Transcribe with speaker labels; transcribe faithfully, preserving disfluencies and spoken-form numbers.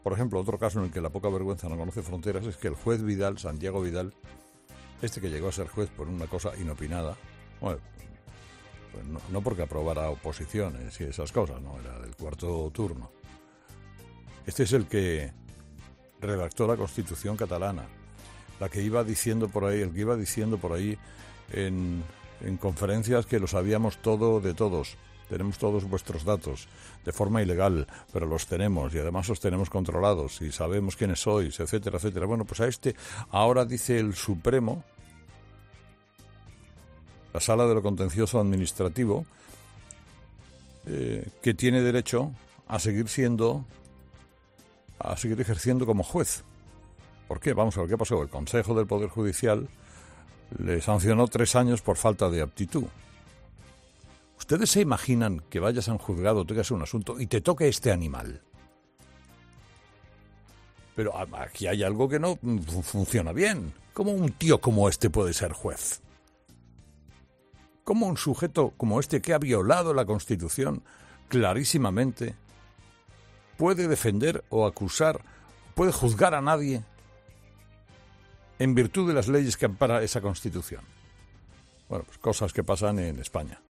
Speaker 1: Por ejemplo, otro caso en el que la poca vergüenza no conoce fronteras es que el juez Vidal, Santiago Vidal, este que llegó a ser juez por una cosa inopinada, bueno, pues no, no porque aprobara oposiciones y esas cosas, no, era del cuarto turno. Este es el que redactó la Constitución catalana, la que iba diciendo por ahí, el que iba diciendo por ahí en, en conferencias que lo sabíamos todo de todos. Tenemos todos vuestros datos de forma ilegal, pero los tenemos y además los tenemos controlados y sabemos quiénes sois, etcétera, etcétera. Bueno, pues a este ahora dice el Supremo, la Sala de lo Contencioso Administrativo, eh, que tiene derecho a seguir siendo, a seguir ejerciendo como juez. ¿Por qué? Vamos a ver qué pasó. El Consejo del Poder Judicial le sancionó tres años por falta de aptitud. ¿Ustedes se imaginan que vayas a un juzgado, tengas un asunto y te toque este animal? Pero aquí hay algo que no funciona bien. ¿Cómo un tío como este puede ser juez? ¿Cómo un sujeto como este que ha violado la Constitución clarísimamente puede defender o acusar, puede juzgar a nadie en virtud de las leyes que ampara esa Constitución? Bueno, pues cosas que pasan en España.